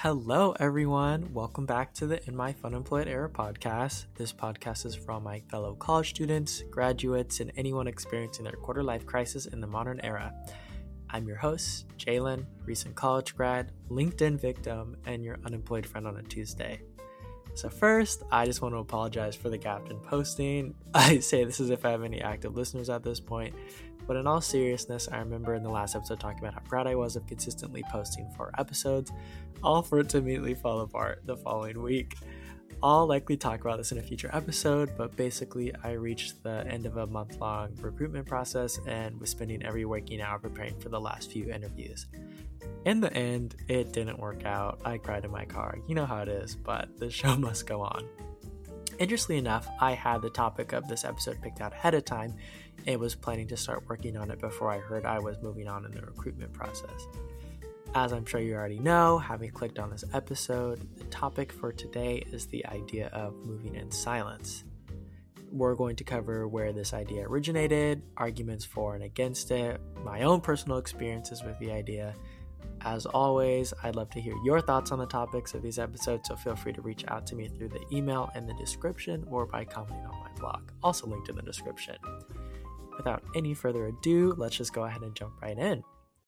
Hello, everyone. Welcome back to the In My Funemployed Era podcast. This podcast is for all my fellow college students, graduates, and anyone experiencing their quarter life crisis in the modern era. I'm your host, Jalen, recent college grad, LinkedIn victim, and your unemployed friend on a Tuesday. So first, I just want to apologize for the gap in posting. I say this as if I have any active listeners at this point, but in all seriousness, I remember in the last episode talking about how proud I was of consistently posting 4 episodes, all for it to immediately fall apart the following week. I'll likely talk about this in a future episode, but basically I reached the end of a month-long recruitment process and was spending every waking hour preparing for the last few interviews. In the end, it didn't work out. I cried in my car. You know how it is, but the show must go on. Interestingly enough, I had the topic of this episode picked out ahead of time and was planning to start working on it before I heard I was moving on in the recruitment process. As I'm sure you already know, having clicked on this episode, the topic for today is the idea of moving in silence. We're going to cover where this idea originated, arguments for and against it, my own personal experiences with the idea. As always, I'd love to hear your thoughts on the topics of these episodes, so feel free to reach out to me through the email in the description or by commenting on my blog, also linked in the description. Without any further ado, let's just go ahead and jump right in.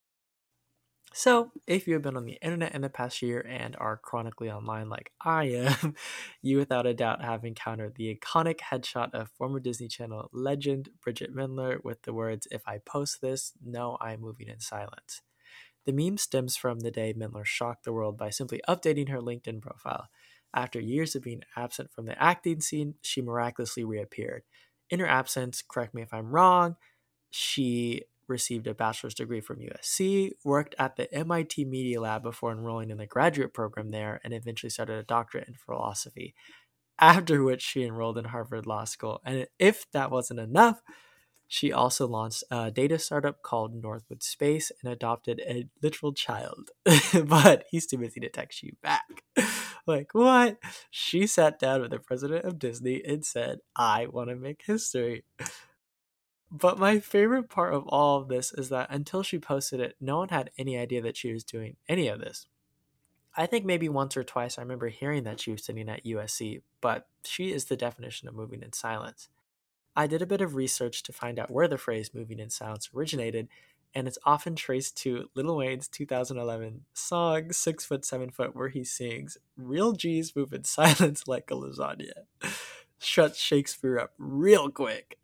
So, if you have been on the internet in the past year and are chronically online like I am, you without a doubt have encountered the iconic headshot of former Disney Channel legend Bridget Mendler with the words, "If I post this, no, I'm moving in silence." The meme stems from the day Mendler shocked the world by simply updating her LinkedIn profile. After years of being absent from the acting scene, she miraculously reappeared. In her absence, correct me if I'm wrong, she received a bachelor's degree from USC, worked at the MIT Media Lab before enrolling in the graduate program there, and eventually started a doctorate in philosophy, after which she enrolled in Harvard Law School. And if that wasn't enough, she also launched a data startup called Northwood Space and adopted a literal child. But he's too busy to text you back. Like, what? She sat down with the president of Disney and said, "I want to make history." But my favorite part of all of this is that until she posted it, no one had any idea that she was doing any of this. I think maybe once or twice I remember hearing that she was sitting at USC, but she is the definition of moving in silence. I did a bit of research to find out where the phrase moving in silence originated, and it's often traced to Lil Wayne's 2011 song 6 Foot 7 Foot, where he sings, "Real G's move in silence like a lasagna." Shuts Shakespeare up real quick.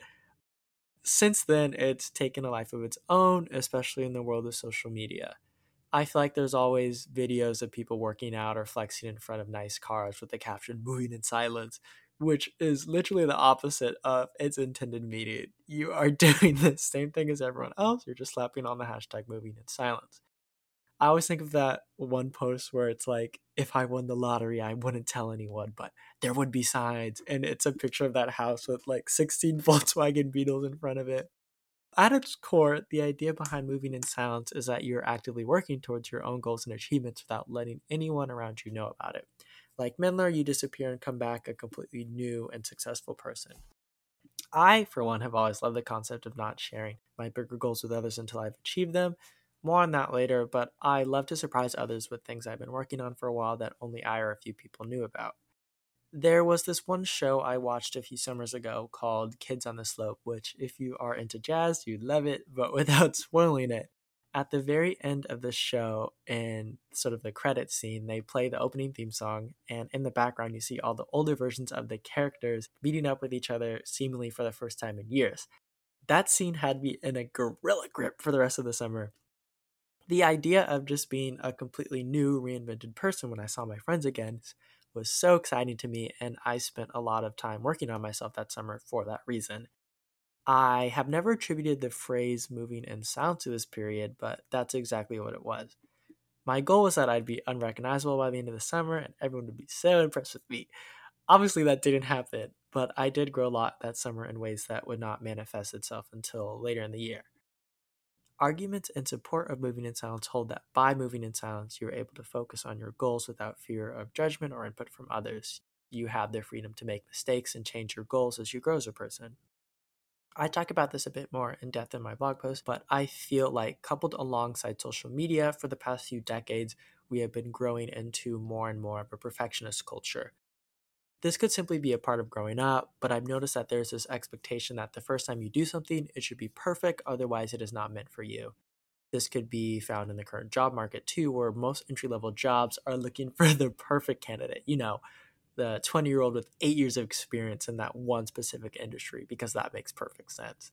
Since then, it's taken a life of its own, especially in the world of social media. I feel like there's always videos of people working out or flexing in front of nice cars with the caption "moving in silence," which is literally the opposite of its intended meaning. You are doing the same thing as everyone else, you're just slapping on the hashtag "moving in silence." I always think of that one post where it's like, if I won the lottery, I wouldn't tell anyone, but there would be signs. And it's a picture of that house with like 16 Volkswagen Beetles in front of it. At its core, the idea behind moving in silence is that you're actively working towards your own goals and achievements without letting anyone around you know about it. Like Mendler, you disappear and come back a completely new and successful person. I, for one, have always loved the concept of not sharing my bigger goals with others until I've achieved them. More on that later, but I love to surprise others with things I've been working on for a while that only I or a few people knew about. There was this one show I watched a few summers ago called Kids on the Slope, which, if you are into jazz, you'd love it, but without spoiling it, at the very end of the show, in sort of the credits scene, they play the opening theme song, and in the background, you see all the older versions of the characters meeting up with each other, seemingly for the first time in years. That scene had me in a gorilla grip for the rest of the summer. The idea of just being a completely new, reinvented person when I saw my friends again was so exciting to me, and I spent a lot of time working on myself that summer for that reason. I have never attributed the phrase "moving in silence" to this period, but that's exactly what it was. My goal was that I'd be unrecognizable by the end of the summer, and everyone would be so impressed with me. Obviously, that didn't happen, but I did grow a lot that summer in ways that would not manifest itself until later in the year. Arguments in support of moving in silence hold that by moving in silence, you're able to focus on your goals without fear of judgment or input from others. You have the freedom to make mistakes and change your goals as you grow as a person. I talk about this a bit more in depth in my blog post, but I feel like coupled alongside social media for the past few decades, we have been growing into more and more of a perfectionist culture. This could simply be a part of growing up, but I've noticed that there's this expectation that the first time you do something, it should be perfect, otherwise it is not meant for you. This could be found in the current job market too, where most entry-level jobs are looking for the perfect candidate. The 20-year-old with 8 years of experience in that one specific industry, because that makes perfect sense.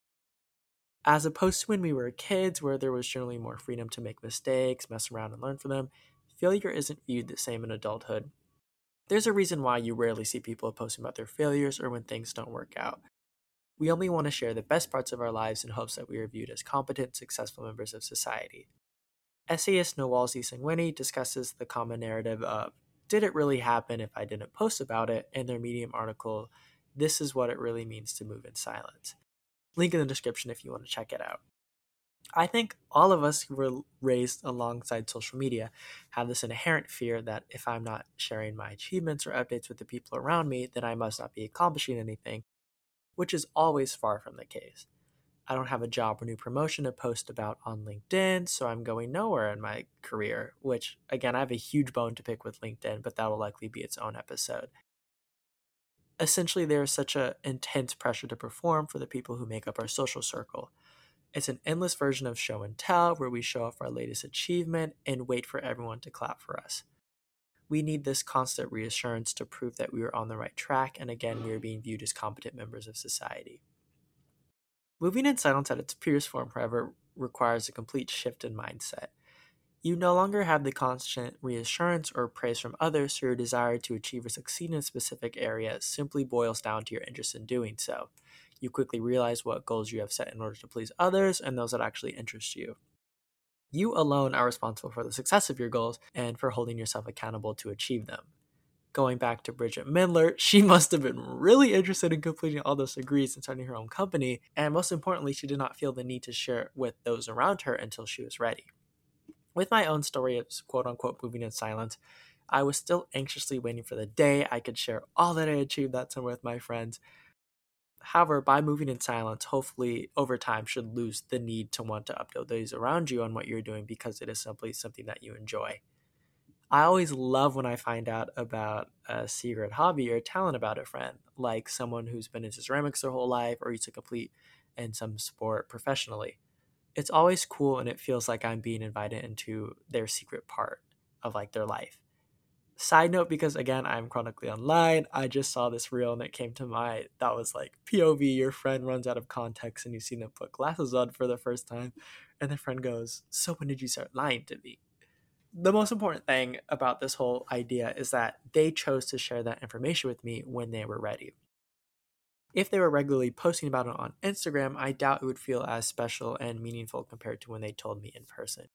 As opposed to when we were kids, where there was generally more freedom to make mistakes, mess around, and learn from them, failure isn't viewed the same in adulthood. There's a reason why you rarely see people posting about their failures or when things don't work out. We only want to share the best parts of our lives in hopes that we are viewed as competent, successful members of society. Essayist Nawalzi Singweni discusses the common narrative of, did it really happen if I didn't post about it, in their Medium article, This is What It Really Means to Move in Silence. Link in the description if you want to check it out. I think all of us who were raised alongside social media have this inherent fear that if I'm not sharing my achievements or updates with the people around me, then I must not be accomplishing anything, which is always far from the case. I don't have a job or new promotion to post about on LinkedIn, so I'm going nowhere in my career, which, again, I have a huge bone to pick with LinkedIn, but that will likely be its own episode. Essentially, there is such an intense pressure to perform for the people who make up our social circle. It's an endless version of show and tell, where we show off our latest achievement and wait for everyone to clap for us. We need this constant reassurance to prove that we are on the right track, and again, we are being viewed as competent members of society. Moving in silence at its purest form, however, requires a complete shift in mindset. You no longer have the constant reassurance or praise from others, so your desire to achieve or succeed in a specific area simply boils down to your interest in doing so. You quickly realize what goals you have set in order to please others and those that actually interest you. You alone are responsible for the success of your goals and for holding yourself accountable to achieve them. Going back to Bridget Mendler, she must have been really interested in completing all those degrees and starting her own company, and most importantly, she did not feel the need to share it with those around her until she was ready. With my own story of quote-unquote moving in silence, I was still anxiously waiting for the day I could share all that I achieved that summer with my friends. However, by moving in silence, hopefully over time should lose the need to want to update those around you on what you're doing because it is simply something that you enjoy. I always love when I find out about a secret hobby or talent about a friend, like someone who's been into ceramics their whole life or used to complete in some sport professionally. It's always cool and it feels like I'm being invited into their secret part of their life. Side note, because again, I'm chronically online, I just saw this reel and it came to mind that was like, POV, your friend runs out of context and you see them put glasses on for the first time, and the friend goes, so when did you start lying to me? The most important thing about this whole idea is that they chose to share that information with me when they were ready. If they were regularly posting about it on Instagram, I doubt it would feel as special and meaningful compared to when they told me in person.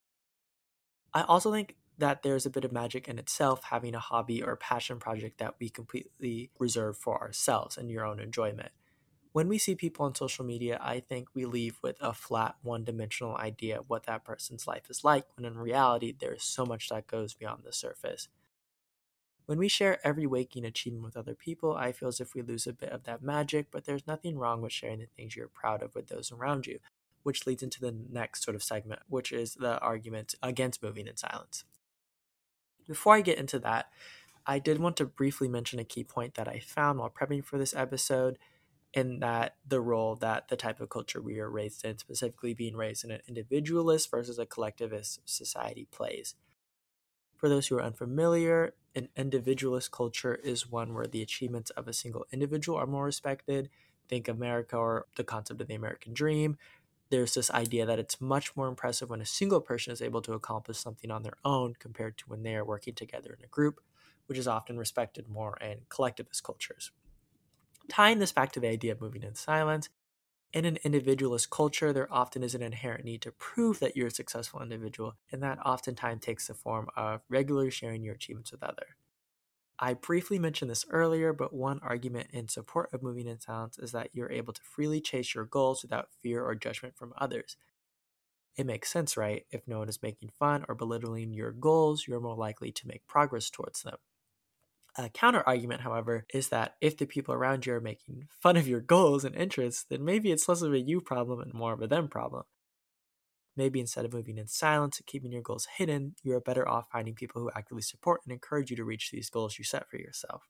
I also think that there's a bit of magic in itself having a hobby or passion project that we completely reserve for ourselves and your own enjoyment. When we see people on social media, I think we leave with a flat, one-dimensional idea of what that person's life is like, when in reality, there's so much that goes beyond the surface. When we share every waking achievement with other people, I feel as if we lose a bit of that magic, but there's nothing wrong with sharing the things you're proud of with those around you, which leads into the next sort of segment, which is the argument against moving in silence. Before I get into that, I did want to briefly mention a key point that I found while prepping for this episode, in that the role that the type of culture we are raised in, specifically being raised in an individualist versus a collectivist society, plays. For those who are unfamiliar, an individualist culture is one where the achievements of a single individual are more respected. Think America or the concept of the American dream. There's this idea that it's much more impressive when a single person is able to accomplish something on their own compared to when they are working together in a group, which is often respected more in collectivist cultures. Tying this back to the idea of moving in silence, in an individualist culture, there often is an inherent need to prove that you're a successful individual, and that oftentimes takes the form of regularly sharing your achievements with others. I briefly mentioned this earlier, but one argument in support of moving in silence is that you're able to freely chase your goals without fear or judgment from others. It makes sense, right? If no one is making fun or belittling your goals, you're more likely to make progress towards them. A counter argument, however, is that if the people around you are making fun of your goals and interests, then maybe it's less of a you problem and more of a them problem. Maybe instead of moving in silence and keeping your goals hidden, you are better off finding people who actively support and encourage you to reach these goals you set for yourself.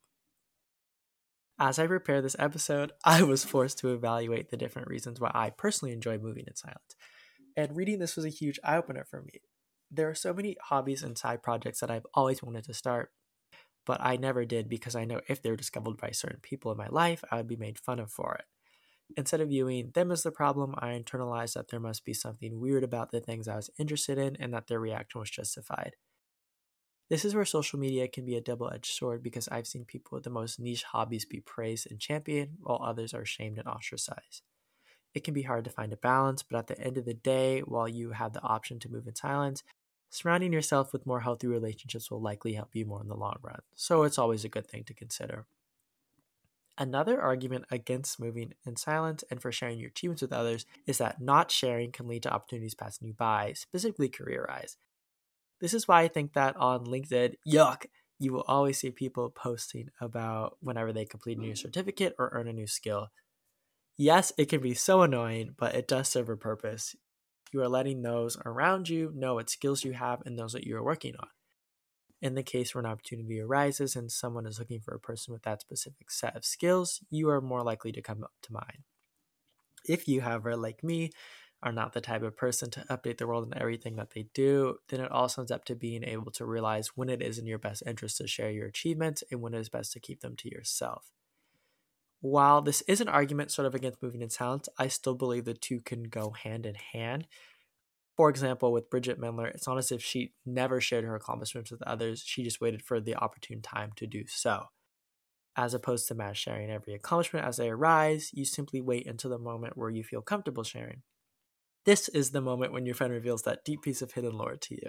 As I prepared this episode, I was forced to evaluate the different reasons why I personally enjoy moving in silence. And reading this was a huge eye-opener for me. There are so many hobbies and side projects that I've always wanted to start, but I never did because I know if they were discovered by certain people in my life, I would be made fun of for it. Instead of viewing them as the problem, I internalized that there must be something weird about the things I was interested in and that their reaction was justified. This is where social media can be a double-edged sword because I've seen people with the most niche hobbies be praised and championed while others are shamed and ostracized. It can be hard to find a balance, but at the end of the day, while you have the option to move in silence, surrounding yourself with more healthy relationships will likely help you more in the long run. So it's always a good thing to consider. Another argument against moving in silence and for sharing your achievements with others is that not sharing can lead to opportunities passing you by, specifically career-wise. This is why I think that on LinkedIn, you will always see people posting about whenever they complete a new certificate or earn a new skill. Yes, it can be so annoying, but it does serve a purpose. You are letting those around you know what skills you have and those that you are working on. In the case where an opportunity arises and someone is looking for a person with that specific set of skills, you are more likely to come up to mind. If you, however, like me, are not the type of person to update the world in everything that they do, then it all sums up to being able to realize when it is in your best interest to share your achievements and when it is best to keep them to yourself. While this is an argument sort of against moving in silence, I still believe the two can go hand in hand. For example, with Bridget Mendler, it's not as if she never shared her accomplishments with others, she just waited for the opportune time to do so. As opposed to mass sharing every accomplishment as they arise, you simply wait until the moment where you feel comfortable sharing. This is the moment when your friend reveals that deep piece of hidden lore to you.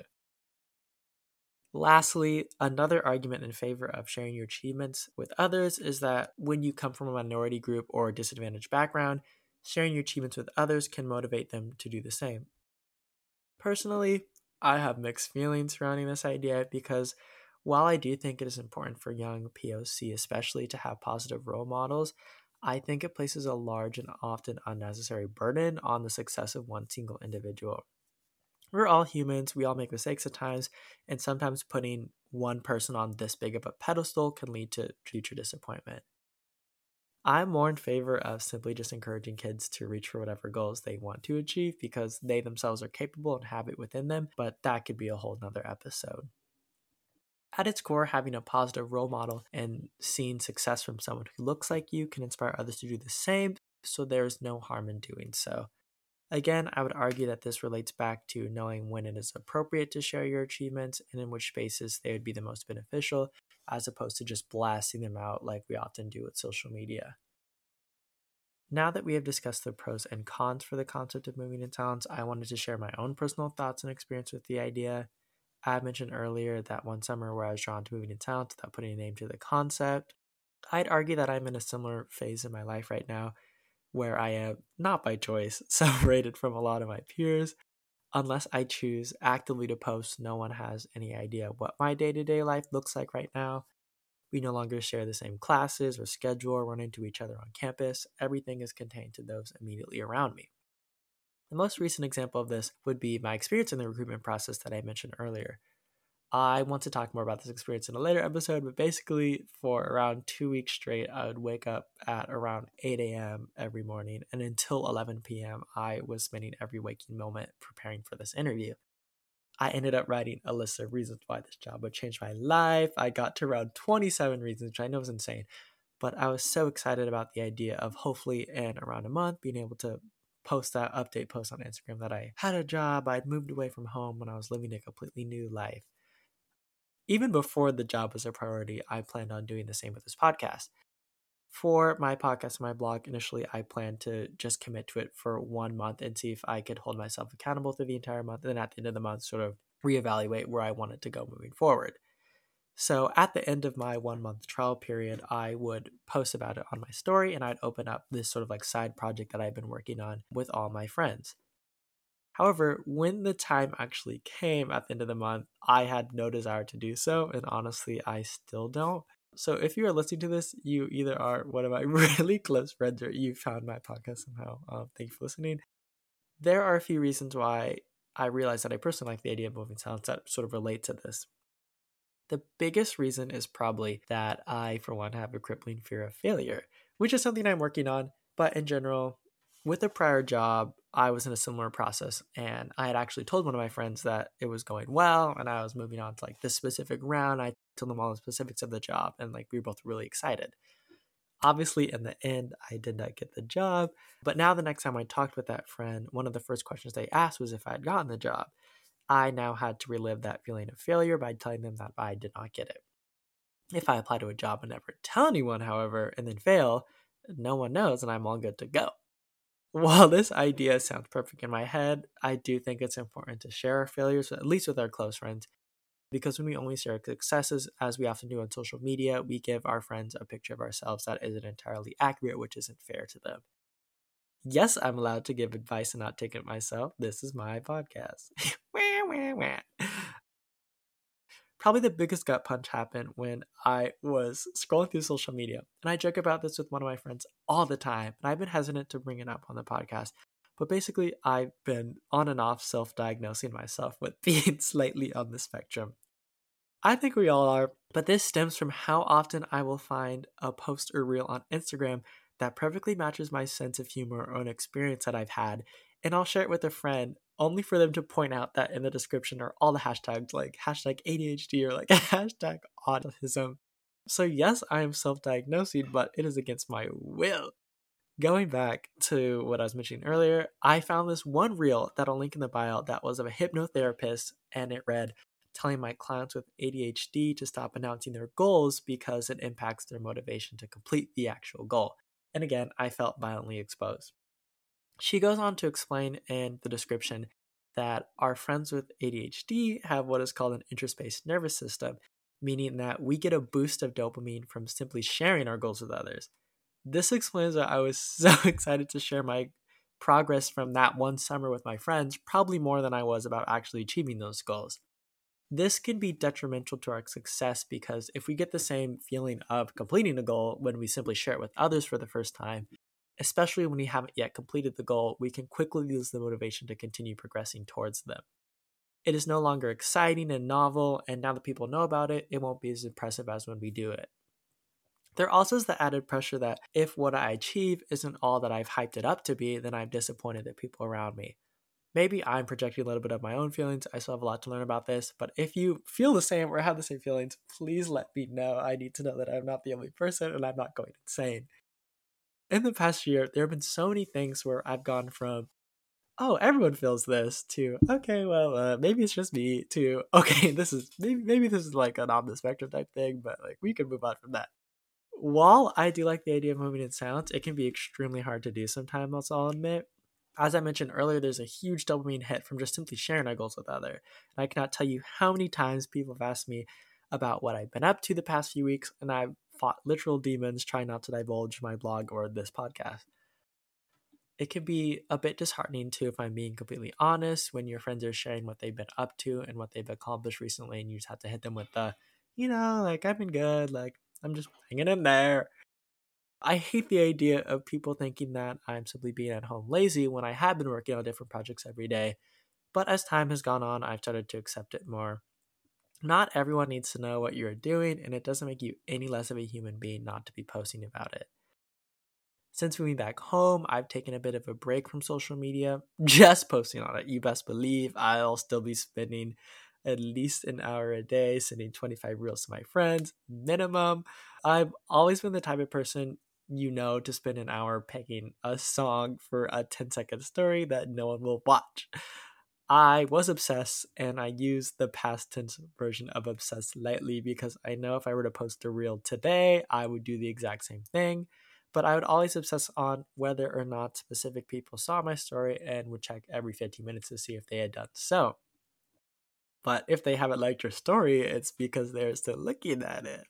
Lastly, another argument in favor of sharing your achievements with others is that when you come from a minority group or a disadvantaged background, sharing your achievements with others can motivate them to do the same. Personally, I have mixed feelings surrounding this idea because while I do think it is important for young POC especially to have positive role models, I think it places a large and often unnecessary burden on the success of one single individual. We're all humans, we all make mistakes at times, and sometimes putting one person on this big of a pedestal can lead to future disappointment. I'm more in favor of simply just encouraging kids to reach for whatever goals they want to achieve because they themselves are capable and have it within them, but that could be a whole nother episode. At its core, having a positive role model and seeing success from someone who looks like you can inspire others to do the same, so there's no harm in doing so. Again, I would argue that this relates back to knowing when it is appropriate to share your achievements and in which spaces they would be the most beneficial, as opposed to just blasting them out like we often do with social media. Now that we have discussed the pros and cons for the concept of moving in silence, I wanted to share my own personal thoughts and experience with the idea. I mentioned earlier that one summer where I was drawn to moving in silence without putting a name to the concept. I'd argue that I'm in a similar phase in my life right now where I am, not by choice, separated from a lot of my peers. Unless I choose actively to post, no one has any idea what my day-to-day life looks like right now. We no longer share the same classes or schedule or run into each other on campus. Everything is contained to those immediately around me. The most recent example of this would be my experience in the recruitment process that I mentioned earlier. I want to talk more about this experience in a later episode, but basically for around 2 weeks straight, I would wake up at around 8 a.m. every morning, and until 11 p.m., I was spending every waking moment preparing for this interview. I ended up writing a list of reasons why this job would change my life. I got to around 27 reasons, which I know is insane, but I was so excited about the idea of hopefully in around a month being able to post that update post on Instagram that I had a job, I'd moved away from home when I was living a completely new life. Even before the job was a priority, I planned on doing the same with this podcast. For my podcast and my blog, initially I planned to just commit to it for 1 month and see if I could hold myself accountable through the entire month, and then at the end of the month sort of reevaluate where I wanted to go moving forward. So at the end of my 1 month trial period, I would post about it on my story and I'd open up this sort of like side project that I've been working on with all my friends. However, when the time actually came at the end of the month, I had no desire to do so, and honestly, I still don't. So if you are listening to this, you either are one of my really close friends or you found my podcast somehow. Thank you for listening. There are a few reasons why I realized that I personally like the idea of moving silence that sort of relate to this. The biggest reason is probably that I, for one, have a crippling fear of failure, which is something I'm working on. But in general, with a prior job, I was in a similar process, and I had actually told one of my friends that it was going well and I was moving on to like this specific round. I told them all the specifics of the job, and like we were both really excited. Obviously, in the end, I did not get the job. But now, the next time I talked with that friend, one of the first questions they asked was if I had gotten the job. I now had to relive that feeling of failure by telling them that I did not get it. If I apply to a job and never tell anyone, however, and then fail, no one knows and I'm all good to go. While this idea sounds perfect in my head, I do think it's important to share our failures, at least with our close friends, because when we only share successes, as we often do on social media, we give our friends a picture of ourselves that isn't entirely accurate, which isn't fair to them. Yes, I'm allowed to give advice and not take it myself. This is my podcast. Probably the biggest gut punch happened when I was scrolling through social media. And I joke about this with one of my friends all the time. And I've been hesitant to bring it up on the podcast. But basically, I've been on and off self-diagnosing myself with being slightly on the spectrum. I think we all are, but this stems from how often I will find a post or reel on Instagram that perfectly matches my sense of humor or an experience that I've had, and I'll share it with a friend only for them to point out that in the description are all the hashtags like hashtag ADHD or like hashtag autism. So yes, I am self-diagnosing, but it is against my will. Going back to what I was mentioning earlier, I found this one reel that I'll link in the bio that was of a hypnotherapist, and it read, telling my clients with ADHD to stop announcing their goals because it impacts their motivation to complete the actual goal. And again, I felt violently exposed. She goes on to explain in the description that our friends with ADHD have what is called an interspaced nervous system, meaning that we get a boost of dopamine from simply sharing our goals with others. This explains why I was so excited to share my progress from that one summer with my friends, probably more than I was about actually achieving those goals. This can be detrimental to our success because if we get the same feeling of completing a goal when we simply share it with others for the first time, especially when we haven't yet completed the goal, we can quickly lose the motivation to continue progressing towards them. It is no longer exciting and novel, and now that people know about it, it won't be as impressive as when we do it. There also is the added pressure that if what I achieve isn't all that I've hyped it up to be, then I'm disappointed at people around me. Maybe I'm projecting a little bit of my own feelings. I still have a lot to learn about this, but if you feel the same or have the same feelings, please let me know. I need to know that I'm not the only person and I'm not going insane. In the past year, there have been so many things where I've gone from, oh, everyone feels this, to, okay, well, maybe it's just me, to, okay, this is, maybe this is like an on the spectrum type thing, but like we can move on from that. While I do like the idea of moving in silence, it can be extremely hard to do sometimes, I'll admit. As I mentioned earlier, there's a huge dopamine hit from just simply sharing our goals with others. And I cannot tell you how many times people have asked me about what I've been up to the past few weeks, and I've fought literal demons trying not to divulge my blog or this podcast. It can be a bit disheartening too, if I'm being completely honest, when your friends are sharing what they've been up to and what they've accomplished recently, and you just have to hit them with the, like, I've been good, like, I'm just hanging in there. I hate the idea of people thinking that I'm simply being at home lazy when I have been working on different projects every day. But as time has gone on, I've started to accept it more. Not everyone needs to know what you're doing, and it doesn't make you any less of a human being not to be posting about it. Since moving back home, I've taken a bit of a break from social media, just posting on it. You best believe I'll still be spending at least an hour a day sending 25 reels to my friends, minimum. I've always been the type of person, to spend an hour picking a song for a 10-second story that no one will watch. I was obsessed, and I use the past tense version of obsessed lightly because I know if I were to post a reel today, I would do the exact same thing. But I would always obsess on whether or not specific people saw my story and would check every 15 minutes to see if they had done so. But if they haven't liked your story, it's because they're still looking at it.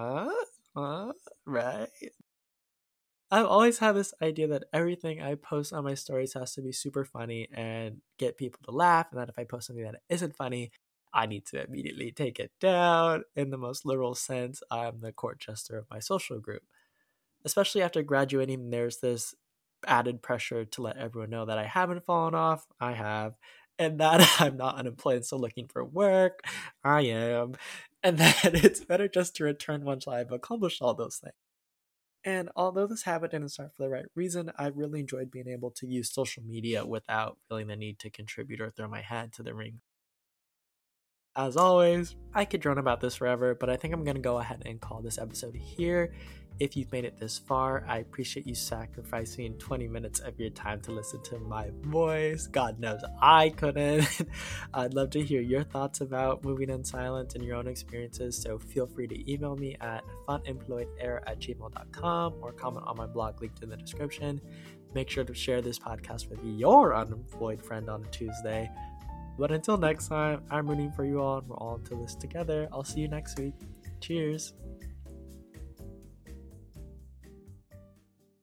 Right? I've always had this idea that everything I post on my stories has to be super funny and get people to laugh, and that if I post something that isn't funny, I need to immediately take it down. In the most literal sense, I'm the court jester of my social group. Especially after graduating, there's this added pressure to let everyone know that I haven't fallen off. I have. and that I'm not unemployed and still looking for work. I am. And that it's better just to return once I've accomplished all those things. And although this habit didn't start for the right reason, I really enjoyed being able to use social media without feeling the need to contribute or throw my hat to the ring. As always, I could drone about this forever, but I think I'm going to go ahead and call this episode here. If you've made it this far, I appreciate you sacrificing 20 minutes of your time to listen to my voice. God knows I couldn't. I'd love to hear your thoughts about moving in silence and your own experiences, so feel free to email me at funemployedera@gmail.com or comment on my blog linked in the description. Make sure to share this podcast with your unemployed friend on a Tuesday. But until next time, I'm rooting for you all, and we're all into this together. I'll see you next week. Cheers.